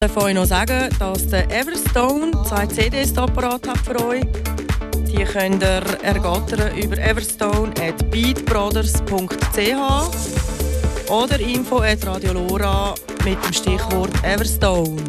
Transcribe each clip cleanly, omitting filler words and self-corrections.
Ich darf euch noch sagen, dass der Everstone 2 CDs parat hat für euch. Die könnt ihr ergattern über everstone@beatbrothers.ch oder info@radiolora mit dem Stichwort Everstone.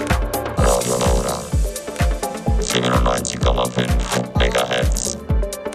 Radio Lora 97,5 MHz.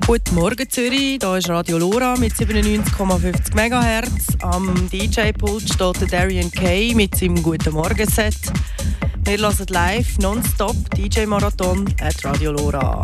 Guten Morgen Zürich, hier ist Radio Lora mit 97,50 MHz. Am DJ-Pult steht der Darian Kay mit seinem Guten Morgen-Set. Wir hören live nonstop DJ-Marathon at Radio Lora.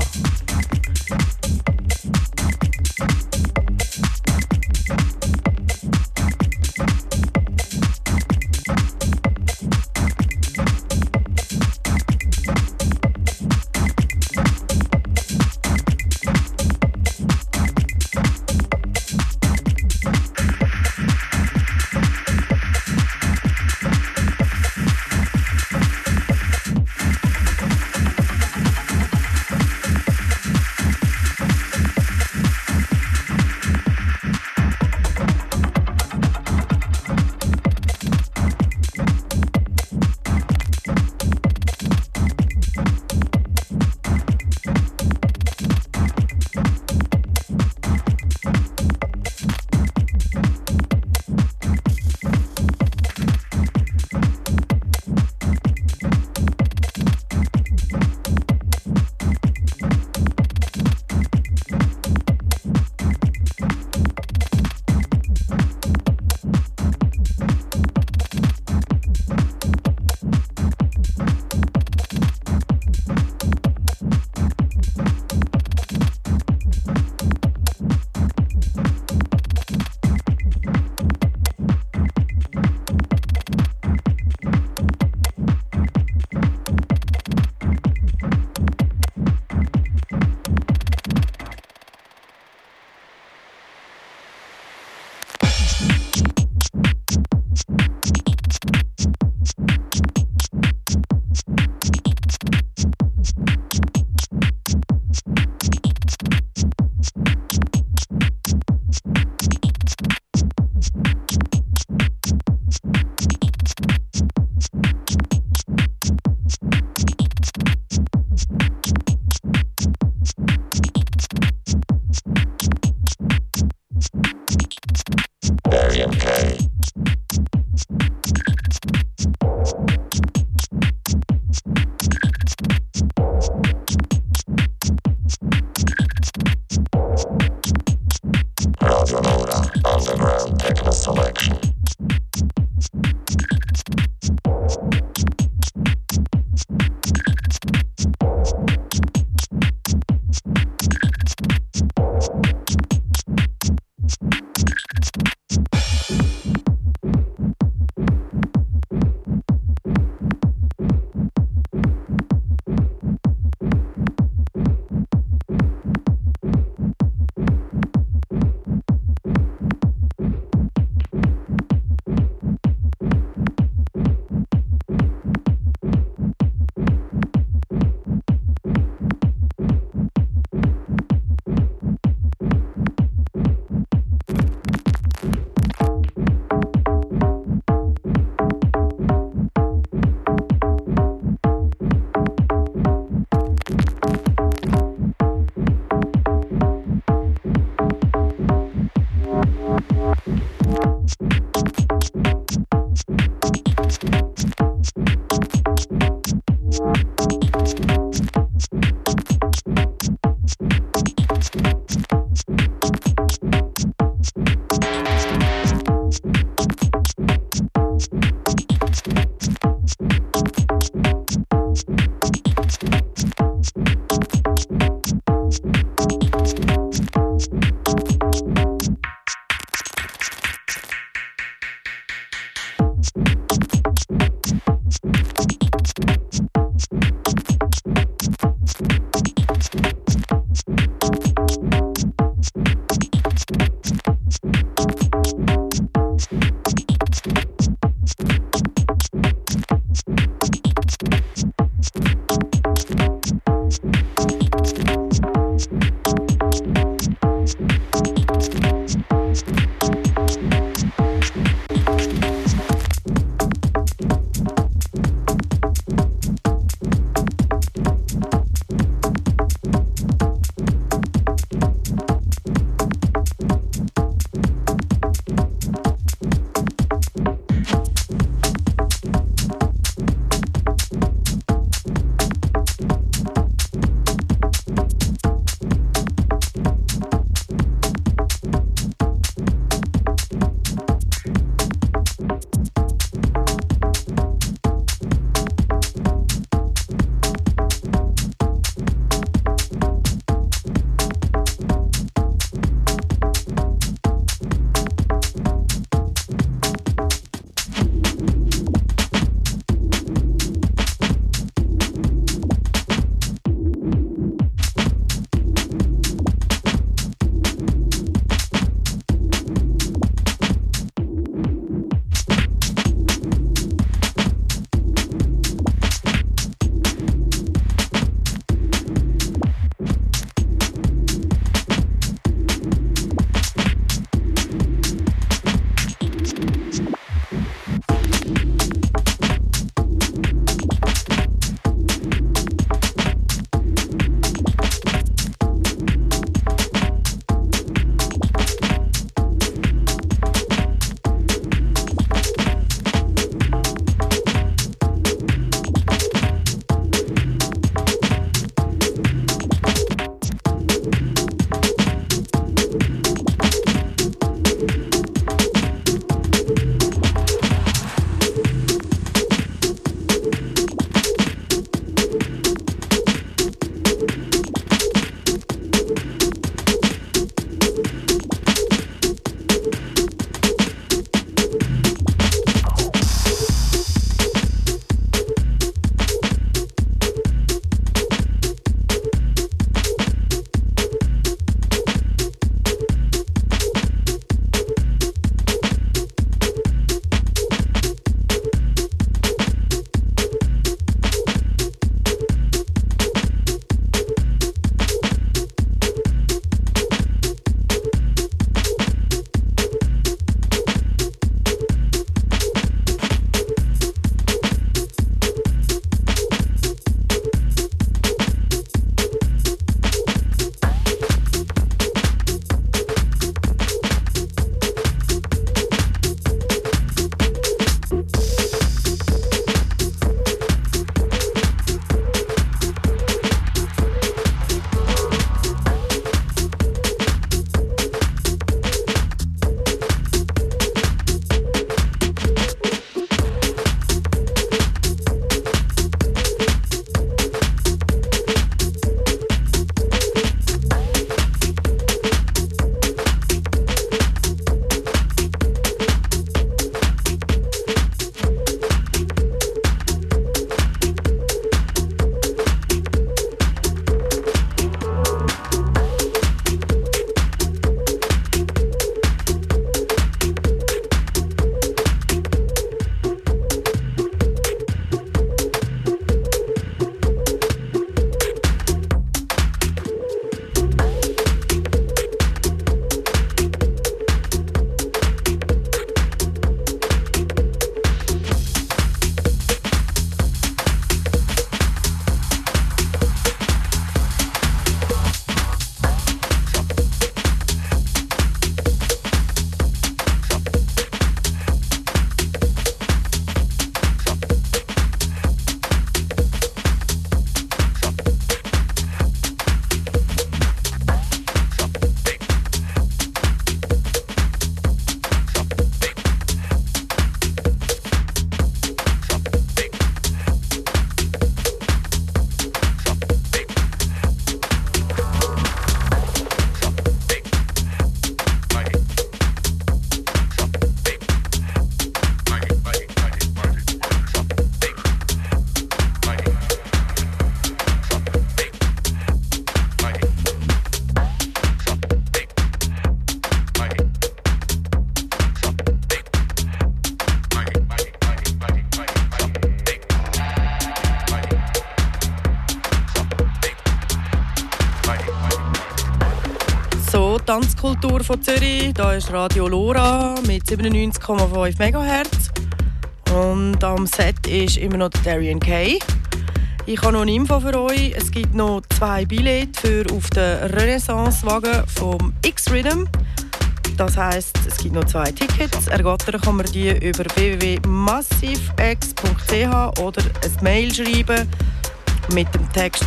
Hallo, Tanzkultur von Zürich. Hier ist Radio Lora mit 97,5 MHz. Und am Set ist immer noch der Darian Kay. Ich habe noch eine Info für euch. Es gibt noch 2 Billette für auf den Renaissance-Wagen vom X-Rhythm. Das heisst, es gibt noch 2 Tickets. Ergattern kann man die über www.massivex.ch oder ein Mail schreiben mit dem Text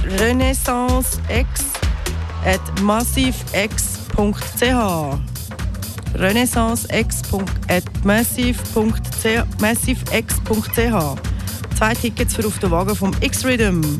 renaissancex@massivex.ch. renaissancex@massivex.ch. 2 Tickets für auf den Wagen vom X-Rhythm.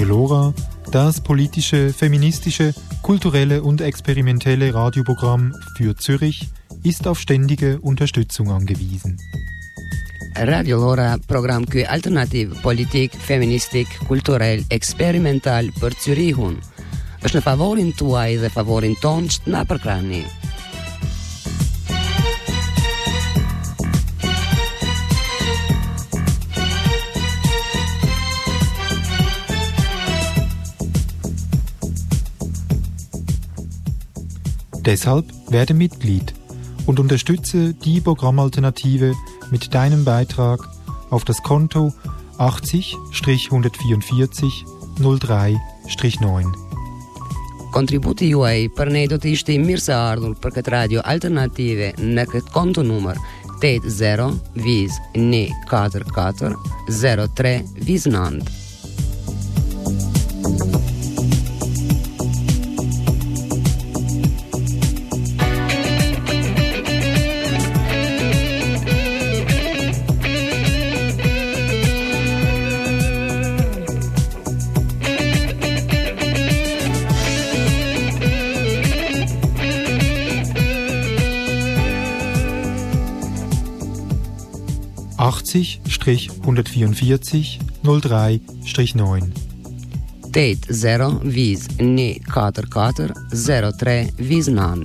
Radio Lora, das politische, feministische, kulturelle und experimentelle Radioprogramm für Zürich, ist auf ständige Unterstützung angewiesen. Radio Lora, program qui alternativ politik, feministik, kulturell, experimental per Zürihun. është në favorin tuaj dhe favorin tonë që të na përkrahni. Deshalb werde Mitglied und unterstütze die Programmalternative mit deinem Beitrag auf das Konto 80-144 03-9. Kontributi juaj për ne do të ishte i mirë se ardhur për këtë radio alternative në këtë konto numër 80-144 03-9. (80-144 03-9). 80-144 03-9.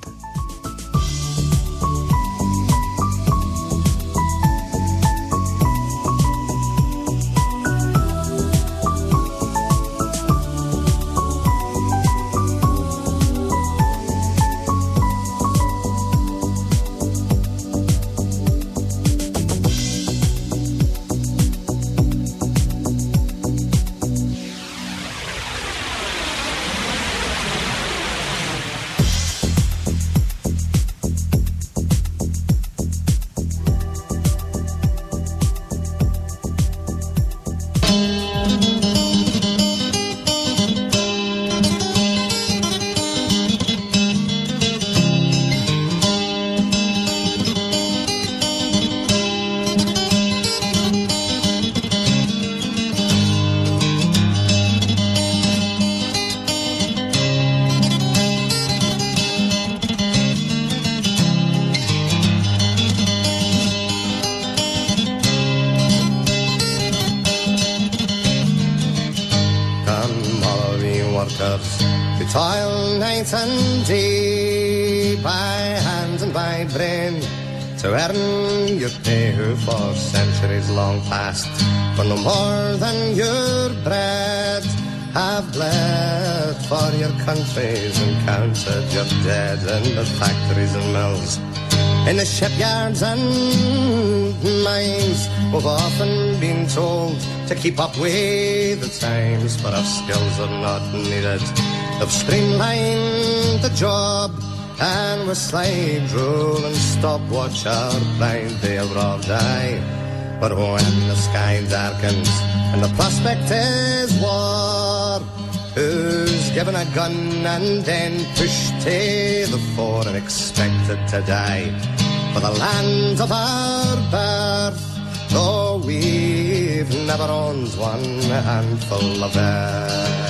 Toil night and day, by hand and by brain, to earn your pay who for centuries long past, for no more than your bread, have bled for your countries and counted your dead in the factories and mills, in the shipyards and mines. We've often been told to keep up with the times, but our skills are not needed. They've streamlined the job, and with slide rule and stopwatch our blind day of robbed eye. But when the sky darkens and the prospect is war, who's given a gun and then pushed to the fore and expected to die for the land of our birth, though we've never owned one handful of earth?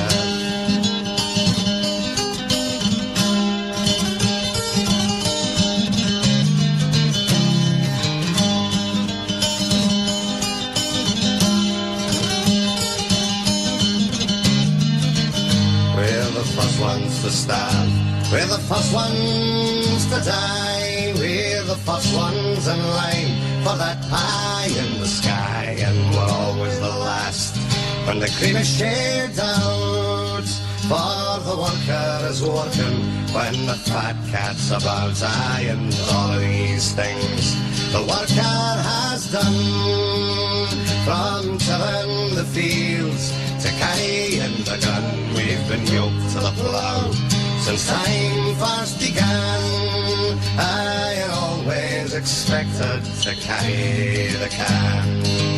To stand, we're the first ones to die, we're the first ones in line for that pie in the sky, and we're always the last when the cream is shared out, for the worker is working when the fat cat's about. Aye, and all of these things the worker has done, from tilling the fields to carrying the gun. We've been yoked to the plough since time first began. I always expected to carry the can.